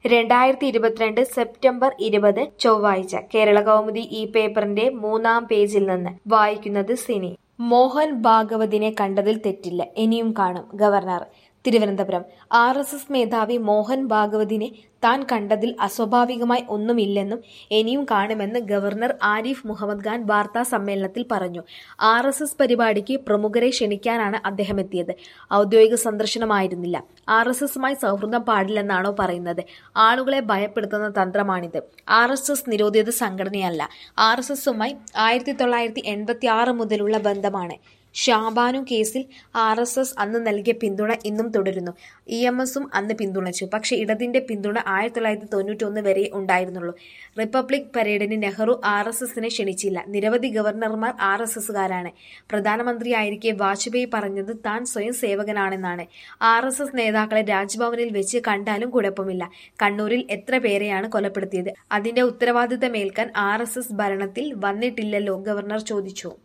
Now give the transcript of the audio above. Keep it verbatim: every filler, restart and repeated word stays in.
രണ്ടായിരത്തി ഇരുപത്തിരണ്ട് സെപ്റ്റംബർ ഇരുപത് ചൊവ്വാഴ്ച കേരള കൗമുദി ഈ പേപ്പറിന്റെ മൂന്നാം പേജിൽ നിന്ന് വായിക്കുന്നത് സിനി. മോഹൻ ഭാഗവതിനെ കണ്ടതിൽ തെറ്റില്ല, ഇനിയും കാണും. Governor Thiruvananthapuram. R S S മേധാവി മോഹൻ ഭാഗവതിനെ താൻ കണ്ടതിൽ അസ്വാഭാവികമായി ഒന്നുമില്ലെന്നും ഇനിയും കാണുമെന്ന് ഗവർണർ ആരിഫ് മുഹമ്മദ് ഖാൻ വാർത്താ സമ്മേളനത്തിൽ പറഞ്ഞു. ആർ എസ് എസ് പരിപാടിക്ക് പ്രമുഖരെ ക്ഷണിക്കാനാണ് അദ്ദേഹം എത്തിയത്. ഔദ്യോഗിക സന്ദർശനമായിരുന്നില്ല. ആർ എസ് എസുമായി സൗഹൃദം പാടില്ലെന്നാണോ പറയുന്നത്? ആളുകളെ ഭയപ്പെടുത്തുന്ന തന്ത്രമാണിത്. ആർ എസ് എസ് നിരോധിത സംഘടനയല്ല. ആർ എസ് എസുമായി ആയിരത്തി തൊള്ളായിരത്തി എൺപത്തി ആറ് മുതലുള്ള ബന്ധമാണ്. ഷാബാനു കേസിൽ ആർ എസ് എസ് അന്ന് നൽകിയ പിന്തുണ ഇന്നും തുടരുന്നു. ഇ എം എസും അന്ന് പിന്തുണച്ചു. പക്ഷേ ഇടതിന്റെ പിന്തുണ ആയിരത്തി തൊള്ളായിരത്തി തൊണ്ണൂറ്റി ഒന്ന് വരെ ഉണ്ടായിരുന്നുള്ളൂ. റിപ്പബ്ലിക് പരേഡിന് നെഹ്റു ആർ എസ് എസിനെ ക്ഷണിച്ചില്ല. നിരവധി ഗവർണർമാർ ആർ എസ് എസുകാരാണ്. പ്രധാനമന്ത്രിയായിരിക്കെ വാജ്പേയി പറഞ്ഞത് താൻ സ്വയം സേവകനാണെന്നാണ്. ആർ എസ് എസ് നേതാക്കളെ രാജ്ഭവനിൽ വെച്ച് കണ്ടാലും കുഴപ്പമില്ല. കണ്ണൂരിൽ എത്ര പേരെയാണ് കൊലപ്പെടുത്തിയത്? അതിന്റെ ഉത്തരവാദിത്തമേൽക്കാൻ ആർ എസ് എസ് ഭരണത്തിൽ വന്നിട്ടില്ലല്ലോ, ഗവർണർ ചോദിച്ചു.